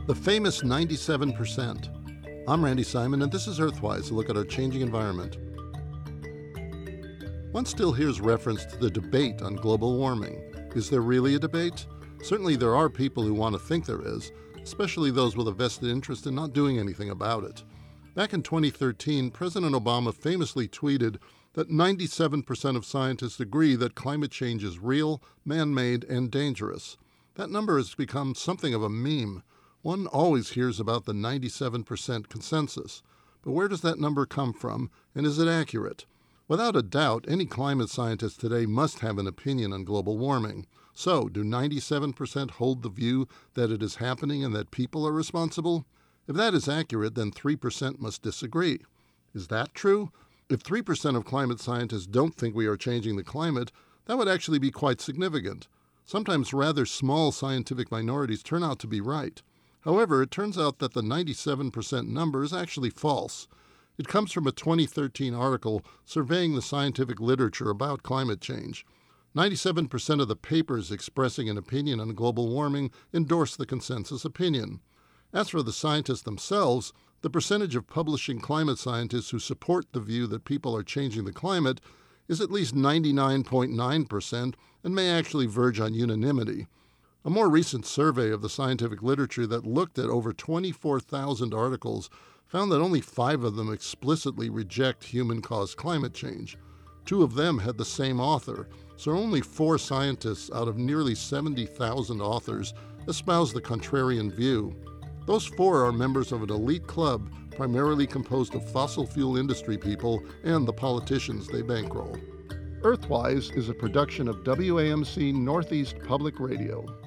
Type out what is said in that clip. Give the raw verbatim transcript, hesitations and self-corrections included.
The famous ninety-seven percent. I'm Randy Simon, and this is Earthwise, a look at our changing environment. One still hears reference to the debate on global warming. Is there really a debate? Certainly there are people who want to think there is, especially those with a vested interest in not doing anything about it. Back in twenty thirteen, President Obama famously tweeted that ninety-seven percent of scientists agree that climate change is real, man-made, and dangerous. That number has become something of a meme. One always hears about the ninety-seven percent consensus. But where does that number come from, and is it accurate? Without a doubt, any climate scientist today must have an opinion on global warming. So, do ninety-seven percent hold the view that it is happening and that people are responsible? If that is accurate, then three percent must disagree. Is that true? If three percent of climate scientists don't think we are changing the climate, that would actually be quite significant. Sometimes rather small scientific minorities turn out to be right. However, it turns out that the ninety-seven percent number is actually false. It comes from a twenty thirteen article surveying the scientific literature about climate change. ninety-seven percent of the papers expressing an opinion on global warming endorse the consensus opinion. As for the scientists themselves, the percentage of publishing climate scientists who support the view that people are changing the climate is at least ninety-nine point nine percent and may actually verge on unanimity. A more recent survey of the scientific literature that looked at over twenty-four thousand articles found that only five of them explicitly reject human-caused climate change. Two of them had the same author, so only four scientists out of nearly seventy thousand authors espouse the contrarian view. Those four are members of an elite club primarily composed of fossil fuel industry people and the politicians they bankroll. Earthwise is a production of W A M C Northeast Public Radio.